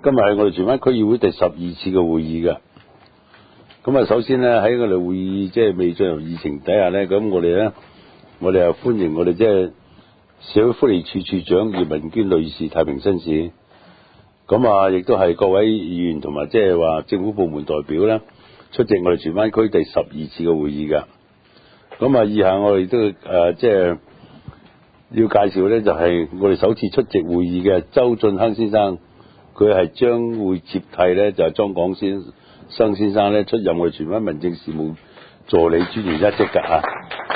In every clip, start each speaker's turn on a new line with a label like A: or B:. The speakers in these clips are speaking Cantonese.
A: 今日係我哋荃灣區議會第12次嘅會議嘅。咁啊，首先咧喺我哋會議即係未進入議程底下咧，咁我哋又歡迎我哋即係社會福利署署長葉文娟女士、太平紳士。咁啊，亦都係各位議員同埋即係話政府部門代表啦，出席我哋荃灣區第12次嘅會議㗎。咁啊，以下我哋都即係要介紹咧，就係我哋首次出席會議嘅周俊亨先生，佢係將會接替咧就係莊廣生先生咧出任我哋荃灣民政事務助理專員一職㗎啊。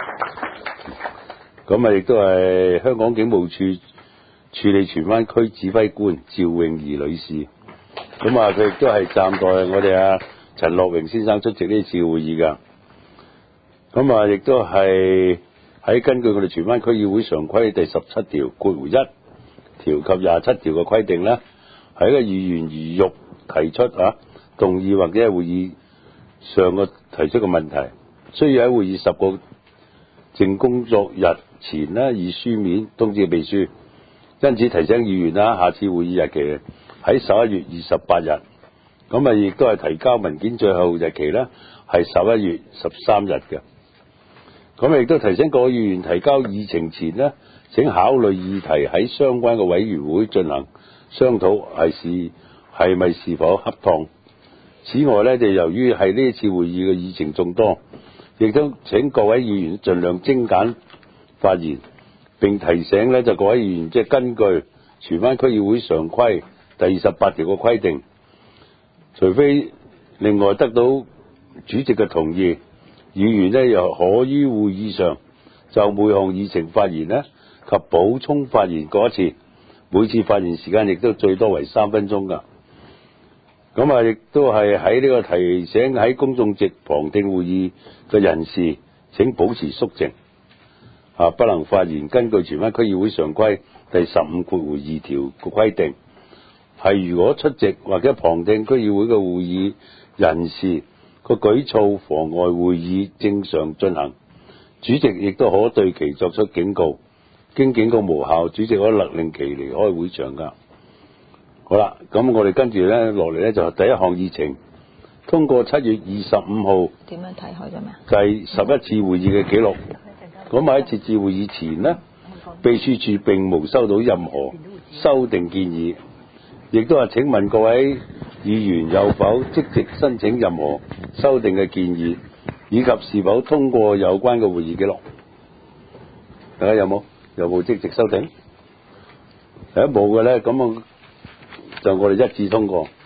A: 咁啊，亦都係香港警務處處理荃灣區指揮官趙詠儀女士。咁啊，佢亦都係暫代我哋陳樂榮先生出席呢次會議㗎。咁啊，亦都係喺根據我哋荃灣區議會常規第17條括弧1條及27條嘅規定咧，係一個議員如欲提出動議或者係會議上個提出嘅問題，需要喺會議10個正工作日前呢以書面通知秘書。因此提醒議員下次會議日期喺11月28日。咁啊，亦都係提交文件最後日期呢係11月13日嘅。咁亦都提醒各位議員提交議程前呢，請考慮議題喺相關嘅委員會進行商討，係咪是否恰當。此外呢，就由於係呢次會議嘅議程眾多，亦都請各位議員盡量精簡發言，並提醒呢就各位議員即係根據荃灣區議會常規第28條嘅規定，除非另外得到主席嘅同意，議員呢又可於會議上就每項議程發言呢及補充發言過一次，每次發言時間亦都最多為3分鐘㗎。咁啊，亦都係喺呢個提醒喺公眾席旁聽會議嘅人士，請保持肅靜，不能發言。根據荃灣區議會常規第15括弧2條嘅規定，係如果出席或者旁聽區議會嘅會議人士個舉措妨礙會議正常進行，主席亦都可對其作出警告。經警告無效，主席可勒令其離開會場㗎。好啦，咁我哋跟住咧落嚟咧就係第一項議程，通過7月25號
B: 點樣睇開咗咩？
A: 第11次會議嘅記錄。咁喺設置會議前呢，秘書處並無收到任何修訂建議，亦都係請問各位議員有否積極申請任何修訂嘅建議，以及是否通過有關嘅會議記錄？大家有冇積極修訂？如果冇嘅咧，咁就我哋一致通過。